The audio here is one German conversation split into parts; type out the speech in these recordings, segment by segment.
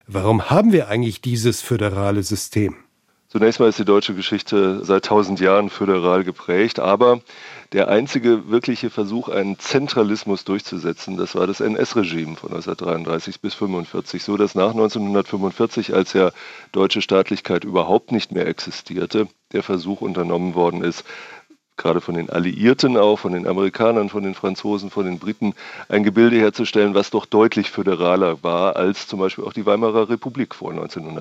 Warum haben wir eigentlich dieses föderale System? Zunächst mal ist die deutsche Geschichte seit 1000 Jahren föderal geprägt, aber der einzige wirkliche Versuch, einen Zentralismus durchzusetzen, das war das NS-Regime von 1933 bis 1945, so dass nach 1945, als ja deutsche Staatlichkeit überhaupt nicht mehr existierte, der Versuch unternommen worden ist, gerade von den Alliierten auch, von den Amerikanern, von den Franzosen, von den Briten, ein Gebilde herzustellen, was doch deutlich föderaler war als zum Beispiel auch die Weimarer Republik vor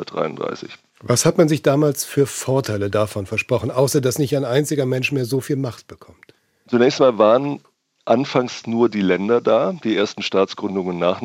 1933. Was hat man sich damals für Vorteile davon versprochen, außer dass nicht ein einziger Mensch mehr so viel Macht bekommt? Zunächst mal waren anfangs nur die Länder da. Die ersten Staatsgründungen nach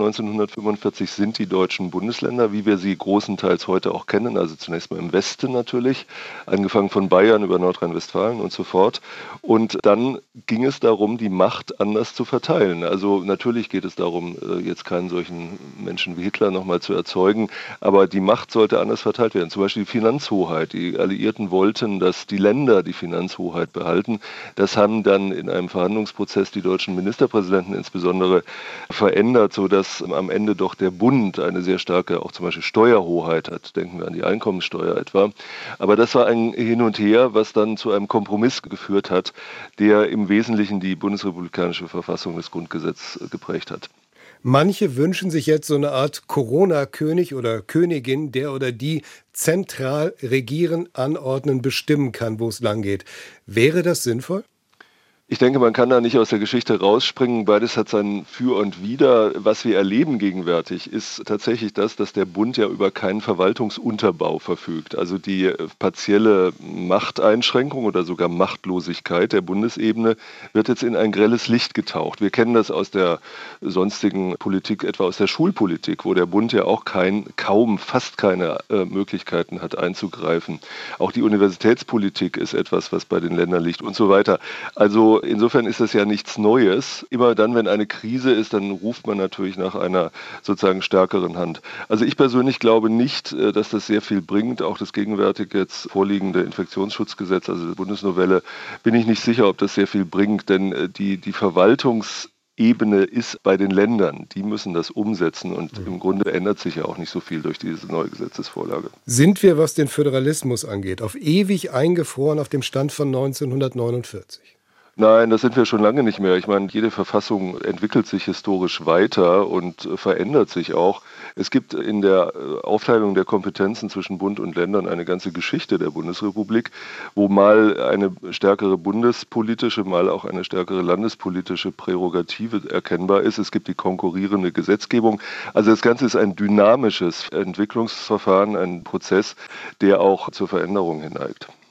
1945 sind die deutschen Bundesländer, wie wir sie großenteils heute auch kennen, also zunächst mal im Westen natürlich, angefangen von Bayern über Nordrhein-Westfalen und so fort. Und dann ging es darum, die Macht anders zu verteilen. Also natürlich geht es darum, jetzt keinen solchen Menschen wie Hitler nochmal zu erzeugen, aber die Macht sollte anders verteilt werden. Zum Beispiel die Finanzhoheit. Die Alliierten wollten, dass die Länder die Finanzhoheit behalten. Das haben dann in einem Verhandlungsprozess die deutschen Ministerpräsidenten insbesondere verändert, sodass am Ende doch der Bund eine sehr starke, auch zum Beispiel Steuerhoheit hat. Denken wir an die Einkommensteuer etwa. Aber das war ein Hin und Her, was dann zu einem Kompromiss geführt hat, der im Wesentlichen die bundesrepublikanische Verfassung, das Grundgesetz geprägt hat. Manche wünschen sich jetzt so eine Art Corona-König oder Königin, der oder die zentral regieren, anordnen, bestimmen kann, wo es lang geht. Wäre das sinnvoll? Ich denke, man kann da nicht aus der Geschichte rausspringen. Beides hat sein Für und Wider. Was wir erleben gegenwärtig, ist tatsächlich das, dass der Bund ja über keinen Verwaltungsunterbau verfügt. Also die partielle Machteinschränkung oder sogar Machtlosigkeit der Bundesebene wird jetzt in ein grelles Licht getaucht. Wir kennen das aus der sonstigen Politik, etwa aus der Schulpolitik, wo der Bund ja auch fast keine Möglichkeiten hat einzugreifen. Auch die Universitätspolitik ist etwas, was bei den Ländern liegt und so weiter. Also insofern ist das ja nichts Neues. Immer dann, wenn eine Krise ist, dann ruft man natürlich nach einer sozusagen stärkeren Hand. Also ich persönlich glaube nicht, dass das sehr viel bringt. Auch das gegenwärtig jetzt vorliegende Infektionsschutzgesetz, also die Bundesnovelle, bin ich nicht sicher, ob das sehr viel bringt, denn die Verwaltungsebene ist bei den Ländern. Die müssen das umsetzen und im Grunde ändert sich ja auch nicht so viel durch diese neue Gesetzesvorlage. Sind wir, was den Föderalismus angeht, auf ewig eingefroren auf dem Stand von 1949? Nein, das sind wir schon lange nicht mehr. Ich meine, jede Verfassung entwickelt sich historisch weiter und verändert sich auch. Es gibt in der Aufteilung der Kompetenzen zwischen Bund und Ländern eine ganze Geschichte der Bundesrepublik, wo mal eine stärkere bundespolitische, mal auch eine stärkere landespolitische Prärogative erkennbar ist. Es gibt die konkurrierende Gesetzgebung. Also das Ganze ist ein dynamisches Entwicklungsverfahren, ein Prozess, der auch zur Veränderung hinneigt.